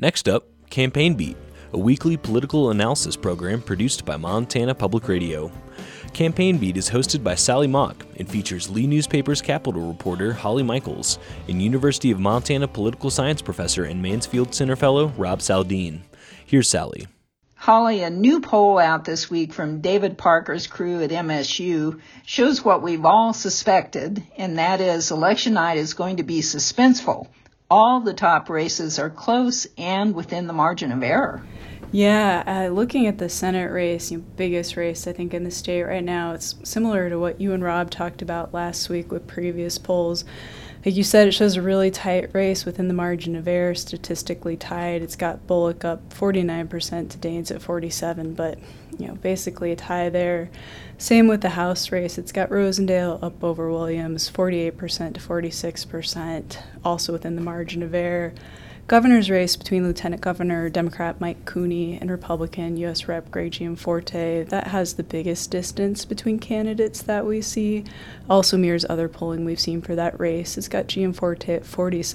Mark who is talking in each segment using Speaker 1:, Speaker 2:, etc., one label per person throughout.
Speaker 1: Next up, Campaign Beat, a weekly political analysis program produced by Montana Public Radio. Campaign Beat is hosted by Sally Mock and features Lee Newspaper's Capitol reporter Holly Michaels and University of Montana political science professor and Mansfield Center fellow Rob Saldin. Here's Sally.
Speaker 2: Holly, a new poll out this week from David Parker's crew at MSU shows what we've all suspected, and that is election night is going to be suspenseful. All the top races are close and within the margin of error.
Speaker 3: Yeah, looking at the Senate race, biggest race I think in the state right now, it's similar to what you and Rob talked about last week with previous polls. Like you said, it shows a really tight race within the margin of error, statistically tied. It's got Bullock up 49% to Daines at 47%, but basically a tie there. Same with the House race. It's got Rosendale up over Williams, 48% to 46%, also within the margin of error. Governor's race between Lieutenant Governor Democrat Mike Cooney and Republican U.S. Rep. Greg Gianforte, that has the biggest distance between candidates that we see. Also mirrors other polling we've seen for that race. It's got Gianforte at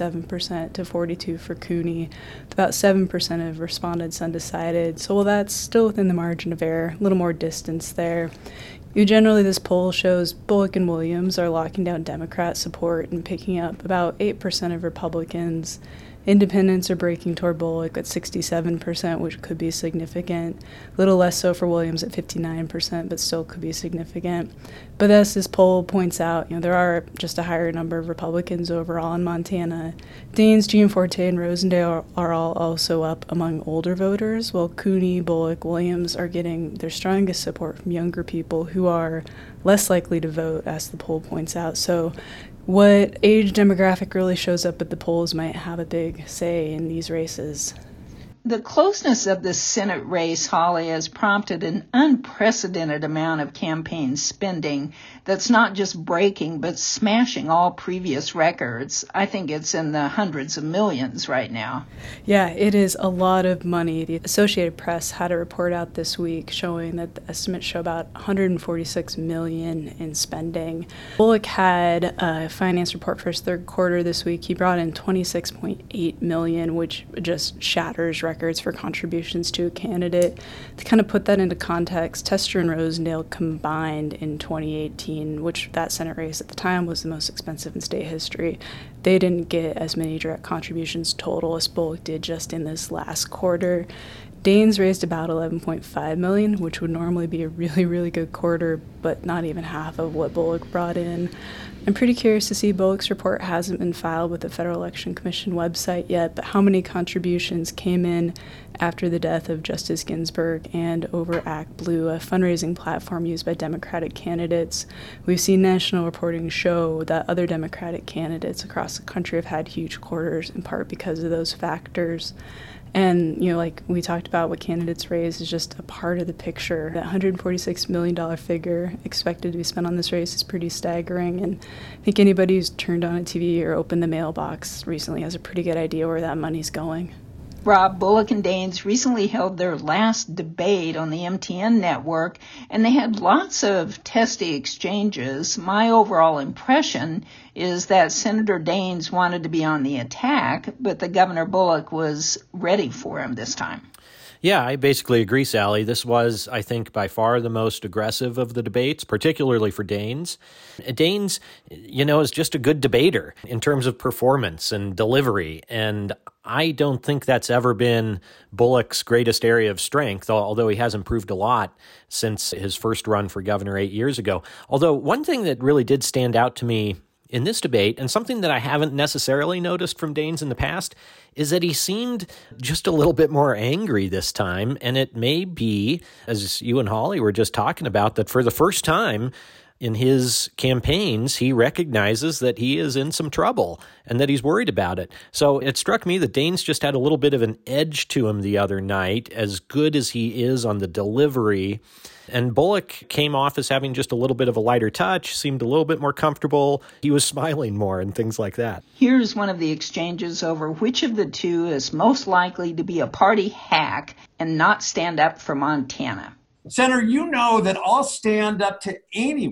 Speaker 3: 47% to 42% for Cooney, with about 7% of respondents undecided. So while that's still within the margin of error, a little more distance there. Generally, this poll shows Bullock and Williams are locking down Democrat support and picking up about 8% of Republicans. Independents are breaking toward Bullock at 67%, which could be significant. A little less so for Williams at 59%, but still could be significant. But as this poll points out, there are just a higher number of Republicans overall in Montana. Daines, Gianforte, and Rosendale are all also up among older voters, while Cooney, Bullock, Williams are getting their strongest support from younger people who are less likely to vote, as the poll points out. So what age demographic really shows up at the polls might have a big say in these races.
Speaker 2: The closeness of the Senate race, Holly, has prompted an unprecedented amount of campaign spending that's not just breaking but smashing all previous records. I think it's in the hundreds of millions right now.
Speaker 3: Yeah, it is a lot of money. The Associated Press had a report out this week showing that the estimates show about $146 million in spending. Bullock had a finance report for his third quarter this week. He brought in $26.8 million, which just shatters records for contributions to a candidate. To kind of put that into context, Tester and Rosendale combined in 2018, which that Senate race at the time was the most expensive in state history. They didn't get as many direct contributions total as Bullock did just in this last quarter. Daines raised about $11.5 million, which would normally be a really, really good quarter, but not even half of what Bullock brought in. I'm pretty curious to see. Bullock's report hasn't been filed with the Federal Election Commission website yet, but how many contributions came in after the death of Justice Ginsburg and over Act Blue, a fundraising platform used by Democratic candidates? We've seen national reporting show that other Democratic candidates across the country have had huge quarters, in part because of those factors. And, like we talked about, what candidates raise is just a part of the picture. That $146 million figure expected to be spent on this race is pretty staggering. And I think anybody who's turned on a TV or opened the mailbox recently has a pretty good idea where that money's going.
Speaker 2: Rob, Bullock and Daines recently held their last debate on the MTN network, and they had lots of testy exchanges. My overall impression is that Senator Daines wanted to be on the attack, but the Governor Bullock was ready for him this time.
Speaker 4: Yeah, I basically agree, Sally. This was, I think, by far the most aggressive of the debates, particularly for Daines. Daines, is just a good debater in terms of performance and delivery, and I don't think that's ever been Bullock's greatest area of strength, although he has improved a lot since his first run for governor 8 years ago. Although one thing that really did stand out to me in this debate, and something that I haven't necessarily noticed from Daines in the past, is that he seemed just a little bit more angry this time. And it may be, as you and Holly were just talking about, that for the first time in his campaigns, he recognizes that he is in some trouble and that he's worried about it. So it struck me that Daines just had a little bit of an edge to him the other night, as good as he is on the delivery. And Bullock came off as having just a little bit of a lighter touch, seemed a little bit more comfortable. He was smiling more and things like that.
Speaker 2: Here's one of the exchanges over which of the two is most likely to be a party hack and not stand up for Montana.
Speaker 5: Senator, you know that I'll stand up to anyone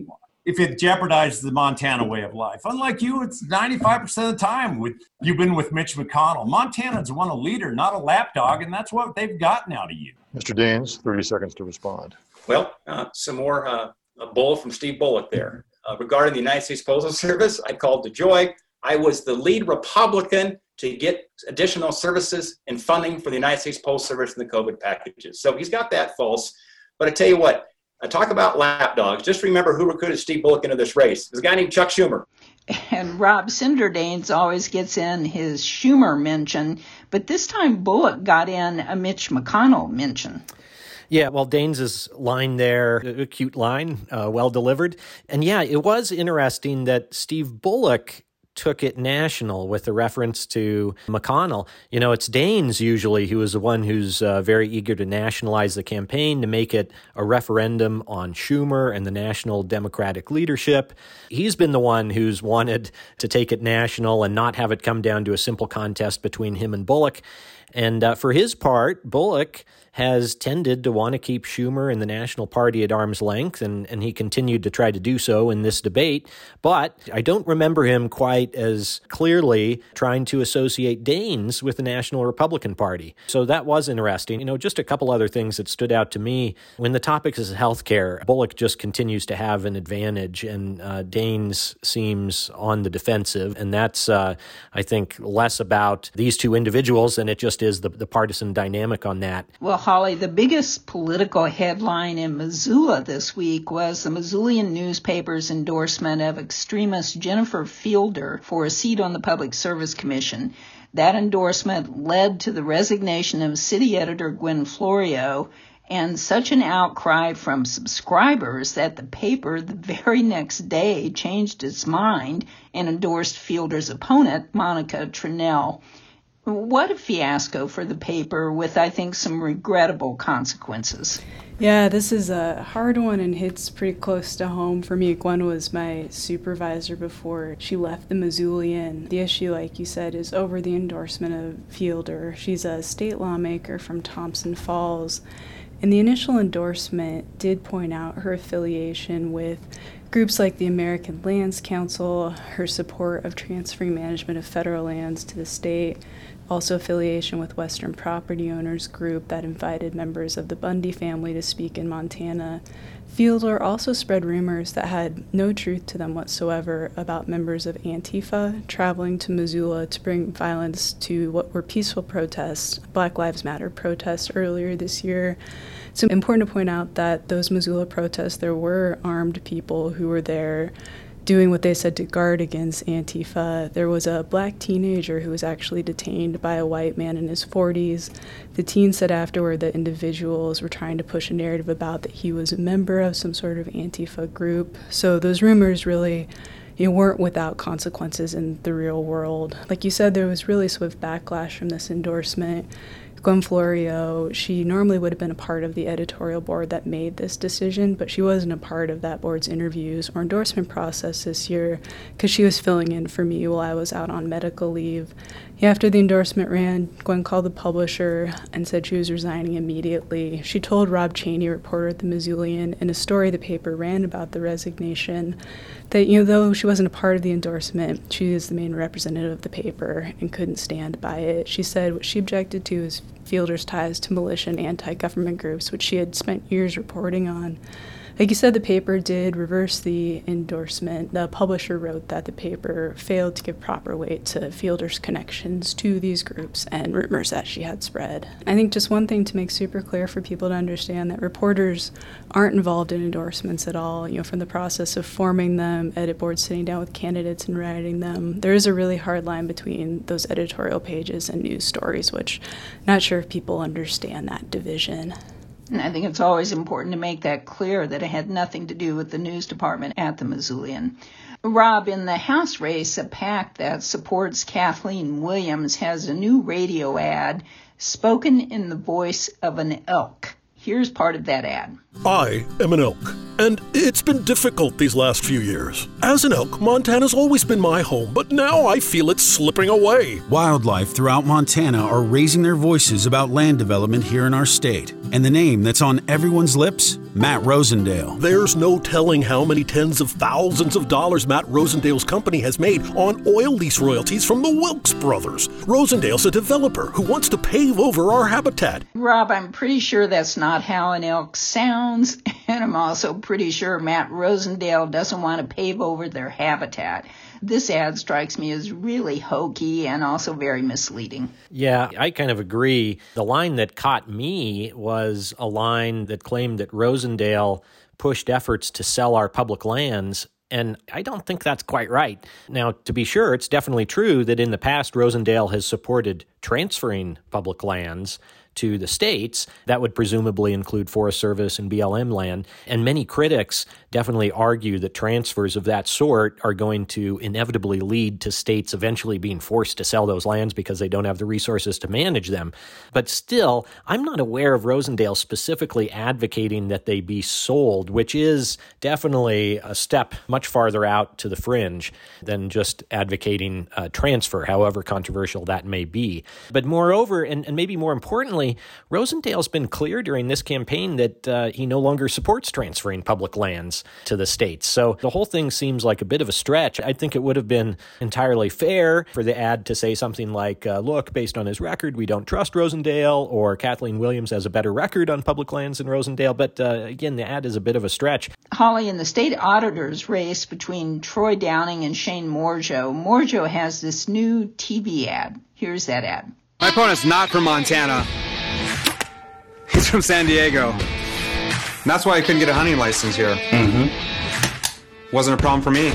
Speaker 5: if it jeopardizes the Montana way of life. Unlike you, it's 95% of the time you've been with Mitch McConnell. Montana's won a leader, not a lapdog, and that's what they've gotten out of you.
Speaker 6: Mr. Daines, 30 seconds to respond.
Speaker 7: Well, some more a bull from Steve Bullock there. Regarding the United States Postal Service, I called to joy. I was the lead Republican to get additional services and funding for the United States Postal Service in the COVID packages. So he's got that false. But I tell you what, I talk about lapdogs. Just remember who recruited Steve Bullock into this race. It was a guy named Chuck Schumer.
Speaker 2: And Rob Cinderdaines always gets in his Schumer mention, but this time Bullock got in a Mitch McConnell mention.
Speaker 4: Yeah, well, Daines' line there, a cute line, well delivered. And yeah, it was interesting that Steve Bullock took it national with a reference to McConnell. You know, it's Daines usually who is the one who's very eager to nationalize the campaign, to make it a referendum on Schumer and the national Democratic leadership. He's been the one who's wanted to take it national and not have it come down to a simple contest between him and Bullock. And for his part, Bullock has tended to want to keep Schumer and the National Party at arm's length, and he continued to try to do so in this debate. But I don't remember him quite as clearly trying to associate Daines with the National Republican Party. So that was interesting. You know, just a couple other things that stood out to me. When the topic is healthcare, Bullock just continues to have an advantage, and Daines seems on the defensive. And that's, I think, less about these two individuals than it just is the partisan dynamic on that.
Speaker 2: Well, Holly, the biggest political headline in Missoula this week was the Missoulian newspaper's endorsement of extremist Jennifer Fielder for a seat on the Public Service Commission. That endorsement led to the resignation of city editor Gwen Florio and such an outcry from subscribers that the paper the very next day changed its mind and endorsed Fielder's opponent, Monica Tranel. What a fiasco for the paper with, I think, some regrettable consequences.
Speaker 3: Yeah, this is a hard one and hits pretty close to home for me. Gwen was my supervisor before she left the Missoulian. The issue, like you said, is over the endorsement of Fielder. She's a state lawmaker from Thompson Falls. And the initial endorsement did point out her affiliation with groups like the American Lands Council, her support of transferring management of federal lands to the state, also affiliation with Western Property Owners Group that invited members of the Bundy family to speak in Montana. Fielder also spread rumors that had no truth to them whatsoever about members of Antifa traveling to Missoula to bring violence to what were peaceful protests, Black Lives Matter protests earlier this year. It's important to point out that those Missoula protests, there were armed people who were there doing what they said to guard against Antifa. There was a black teenager who was actually detained by a white man in his 40s. The teen said afterward that individuals were trying to push a narrative about that he was a member of some sort of Antifa group. So those rumors really weren't without consequences in the real world. Like you said, there was really swift backlash from this endorsement. Gwen Florio, she normally would have been a part of the editorial board that made this decision, but she wasn't a part of that board's interviews or endorsement process this year because she was filling in for me while I was out on medical leave. After the endorsement ran, Gwen called the publisher and said she was resigning immediately. She told Rob Cheney, a reporter at the Missoulian, in a story the paper ran about the resignation, that though she wasn't a part of the endorsement, she is the main representative of the paper and couldn't stand by it. She said what she objected to is Fielder's ties to militia and anti-government groups, which she had spent years reporting on. Like you said, the paper did reverse the endorsement. The publisher wrote that the paper failed to give proper weight to Fielder's connections to these groups and rumors that she had spread. I think just one thing to make super clear for people to understand that reporters aren't involved in endorsements at all. From the process of forming them, edit boards sitting down with candidates and writing them, there is a really hard line between those editorial pages and news stories, which I'm not sure if people understand that division.
Speaker 2: And I think it's always important to make that clear that it had nothing to do with the news department at the Missoulian. Rob, in the House race, a PAC that supports Kathleen Williams has a new radio ad spoken in the voice of an elk. Here's part of that ad.
Speaker 8: I am an elk, and it's been difficult these last few years. As an elk, Montana's always been my home, but now I feel it's slipping away.
Speaker 9: Wildlife throughout Montana are raising their voices about land development here in our state. And the name that's on everyone's lips? Matt Rosendale.
Speaker 8: There's no telling how many tens of thousands of dollars Matt Rosendale's company has made on oil lease royalties from the Wilkes brothers. Rosendale's a developer who wants to pave over our habitat.
Speaker 2: Rob, I'm pretty sure that's not how an elk sounds, and I'm also pretty sure Matt Rosendale doesn't want to pave over their habitat. This ad strikes me as really hokey and also very misleading.
Speaker 4: Yeah, I kind of agree. The line that caught me was a line that claimed that Rosendale pushed efforts to sell our public lands, and I don't think that's quite right. Now, to be sure, it's definitely true that in the past, Rosendale has supported transferring public lands to the states. That would presumably include Forest Service and BLM land. And many critics definitely argue that transfers of that sort are going to inevitably lead to states eventually being forced to sell those lands because they don't have the resources to manage them. But still, I'm not aware of Rosendale specifically advocating that they be sold, which is definitely a step much farther out to the fringe than just advocating transfer, however controversial that may be. But moreover, and maybe more importantly, Rosendale's been clear during this campaign that he no longer supports transferring public lands to the states. So the whole thing seems like a bit of a stretch. I think it would have been entirely fair for the ad to say something like, look, based on his record, we don't trust Rosendale, or Kathleen Williams has a better record on public lands than Rosendale. But again, the ad is a bit of a stretch.
Speaker 2: Holly, in the state auditor's race between Troy Downing and Shane Moorjo, Moorjo has this new TV ad. Here's that ad.
Speaker 10: My opponent's not from Montana. He's from San Diego. And that's why I couldn't get a hunting license here. Wasn't a problem for me.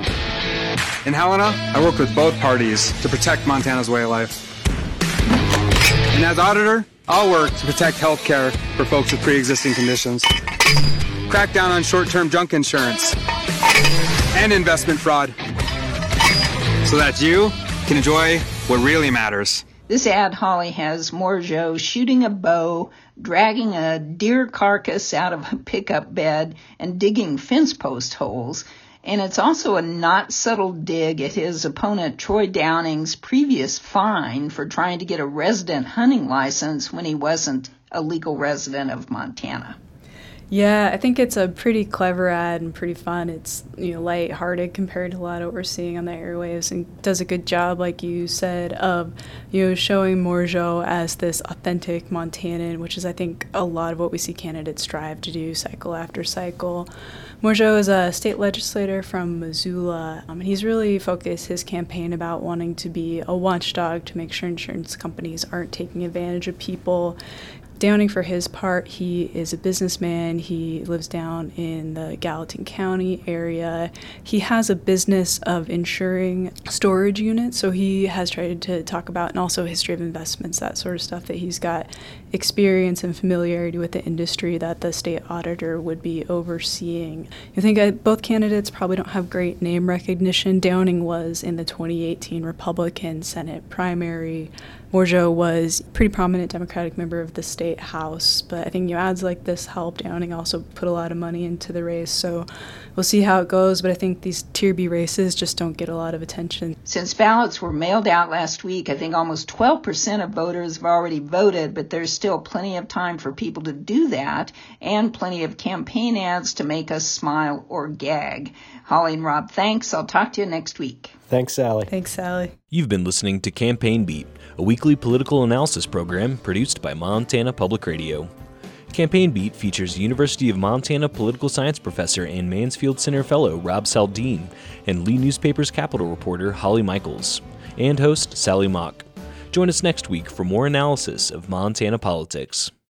Speaker 10: In Helena, I worked with both parties to protect Montana's way of life. And as auditor, I'll work to protect health care for folks with pre-existing conditions. Crack down on short-term junk insurance and investment fraud so that you can enjoy what really matters.
Speaker 2: This ad, Holly, has Moorjo shooting a bow, dragging a deer carcass out of a pickup bed, and digging fence post holes. And it's also a not subtle dig at his opponent Troy Downing's previous fine for trying to get a resident hunting license when he wasn't a legal resident of Montana.
Speaker 3: Yeah, I think it's a pretty clever ad and pretty fun. It's, lighthearted compared to a lot of what we're seeing on the airwaves, and does a good job, like you said, of, showing Moorjo as this authentic Montanan, which is, I think, a lot of what we see candidates strive to do cycle after cycle. Moorjo is a state legislator from Missoula, and he's really focused his campaign about wanting to be a watchdog to make sure insurance companies aren't taking advantage of people. Downing, for his part, he is a businessman. He lives down in the Gallatin County area. He has a business of insuring storage units, so he has tried to talk about, and also history of investments, that sort of stuff, that he's got experience and familiarity with the industry that the state auditor would be overseeing. I think both candidates probably don't have great name recognition. Downing was in the 2018 Republican Senate primary. Moorjo was a pretty prominent Democratic member of the state House, but I think ads like this help. Downing also put a lot of money into the race, so we'll see how it goes, but I think these Tier B races just don't get a lot of attention.
Speaker 2: Since ballots were mailed out last week, I think almost 12% of voters have already voted, but there's still plenty of time for people to do that, and plenty of campaign ads to make us smile or gag. Holly and Rob, thanks. I'll talk to you next week.
Speaker 4: Thanks, Sally.
Speaker 3: Thanks, Sally.
Speaker 1: You've been listening to Campaign Beat, a weekly political analysis program produced by Montana Public Radio. Campaign Beat features University of Montana political science professor and Mansfield Center fellow Rob Saldin and Lee Newspaper's Capitol reporter Holly Michaels, and host Sally Mock. Join us next week for more analysis of Montana politics.